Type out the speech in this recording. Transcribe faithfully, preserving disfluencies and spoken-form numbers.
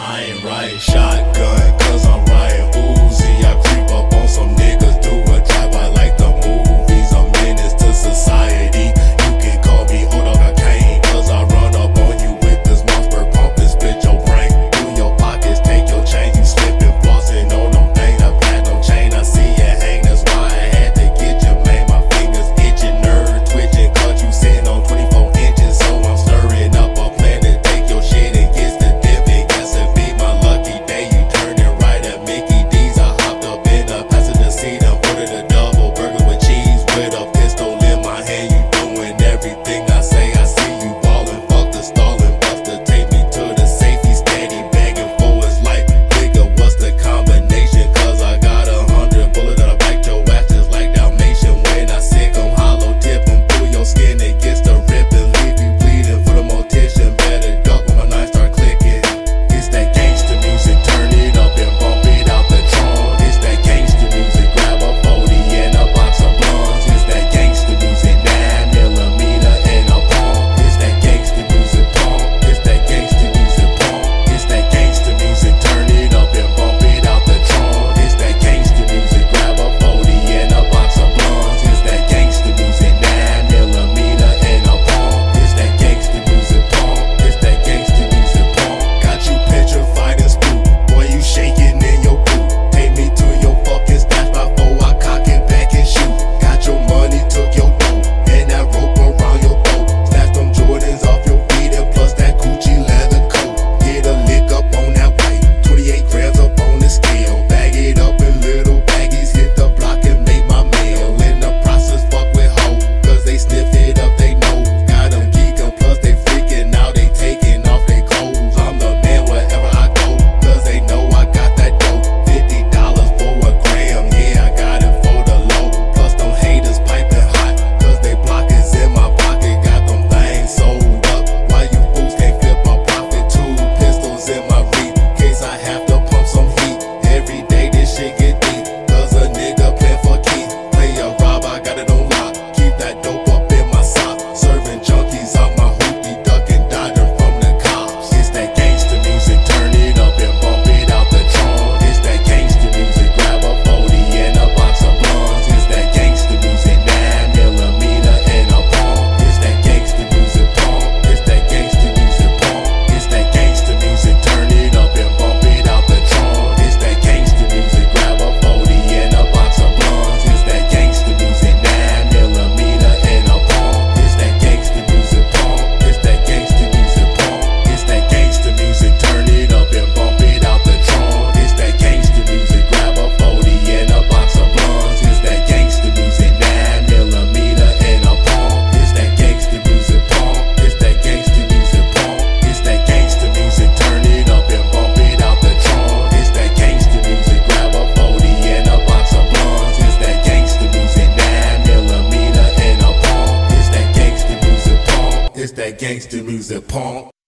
I ain't riding shotgun, cause I'm riding Uzi. I creep up on some niggas, do a drive-by like the movies. A menace to society. You can call me Old Dog or Kane, cause I run up on you with this monster pump and split your brain. Do your pockets, take your change, you slipping, flossing on them things. I platinum chain, I see you hang, that's why I had to get you, man. My fingers itching, nerd twitching, cause you sitting on twenty-four inches. So I'm stirring up a plan to take your shit and get the dip. It guess it be my lucky day. You turning right at Mickey D's. I hopped up in a passenger seat and ordered a double burger with cheese with a pistol in my hand. You doing everything I say. I see you ballin', fuck the stallin', buster. Take me to the safety, steady begging for his life. Nigga, what's the combination? Cause I got a hundred bullet that'll bite your ass just like Dalmatian. When I sick 'em, hollow tip 'em through your skin, it gets to ripping, leave you bleeding for the mortician. Better duck when my knife start clicking. It's that gangsta music, turn it up and bump it out the trunk. It's that gangsta music, grab a forty and a box of blunts. It's that gangsta music, nine millimeter and a pump. It's that gangsta music pump. It's that gangsta music pump. It's that gangsta music, turn it up and bump it out the trunk. It's that gangsta music, grab a forty and a box of blunts. It's that gangsta music, nine millimeter and a pump. It's that gangsta music pump. It's that gangsta music pump. Got you petrified and spooked, boy, you shaking in your boot. Take me to your fucking stash before I cock it back and shoot. Got your money, took your dough, and that rope around your throat. Snatched them Jordans off your feet and plus that Gucci leather coat. Get a lick up on that white, twenty-eight grams up on the scale. Bag it up in little baggies, hit the block and make my mail. In the process, fuck with hoes, cause they sniff it up they nose. Got them geekin', plus they freaking, now they taking off they clothes. I'm the man wherever I go, cause they know I got that dope. Fifty dollars for a gram, yeah, I got it for the low. Plus them haters piping hot, cause they block is in my pocket. Got them things sold up, why you fools can't flip my profit? Two pistols in my reach, case I have to pump some heat. Every day this shit get deep, cause a nigga play for keys. Play a rob, I got it on lock, keep that dope up in my sock. Serving junkies out my hoopty, ducking, dodging from the cops. It's that gangsta music, turn it up and bump it out the trunk. It's that gangsta music, grab a forty and a box of blunts. It's that gangsta music, nine millimeter and a pump. It's that gangsta music pump. It's that gangsta music pump. It's that gangsta music, turn it up and bump it out the trunk. It's that gangsta music, grab a forty and a box of blunts. It's that gangsta music, nine millimeter and a pump. It's that gangsta music pump. It's that gangsta music pump. It's that gangsta music, turn it up and bump it out the trunk. It's that gangsta music, grab a forty and a box of blunts. It's that gangsta music, nine millimeter and a pump. It's that gangsta music pump. It's that gangsta music pump. It's that gangsta music, turn it up and bump it out the trunk. It's that gangsta music, grab a forty and a box of blunts. It's that gangsta music, nine millimeter and a pump. It's that gangsta music pump. It's that gangsta music pump.